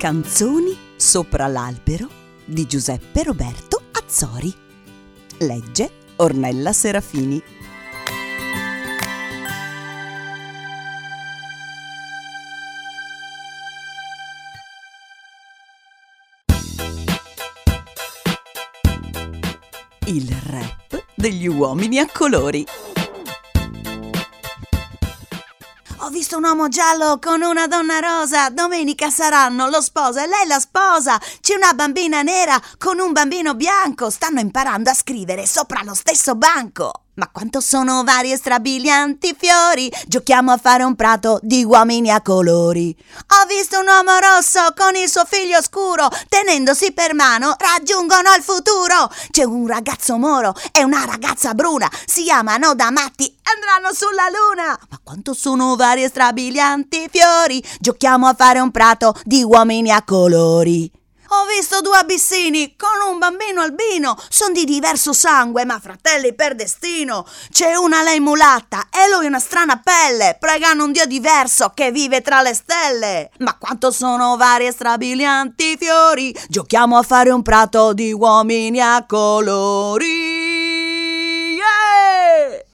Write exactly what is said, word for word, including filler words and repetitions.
Canzoni sopra l'albero di Giuseppe Roberto Azzori. Legge Ornella Serafini. Il rap degli uomini a colori. Ho visto un uomo giallo con una donna rosa. Domenica saranno lo sposo e lei la sposa. C'è una bambina nera con un bambino bianco. Stanno imparando a scrivere sopra lo stesso banco. Ma quanto sono vari e strabilianti fiori. Giochiamo a fare un prato di uomini a colori. Ho visto un uomo rosso con il suo figlio scuro. Tenendosi per mano raggiungono il futuro. C'è un ragazzo moro e una ragazza bruna. Si amano da matti, andranno sulla luna. Ma quanto sono vari e strabilianti fiori. Giochiamo a fare un prato di uomini a colori. Ho visto due abissini con un bambino albino. Sono di diverso sangue ma fratelli per destino. C'è una lei mulatta e lui una strana pelle. Pregano un dio diverso che vive tra le stelle. Ma quanto sono vari e strabilianti fiori. Giochiamo a fare un prato di uomini a colori.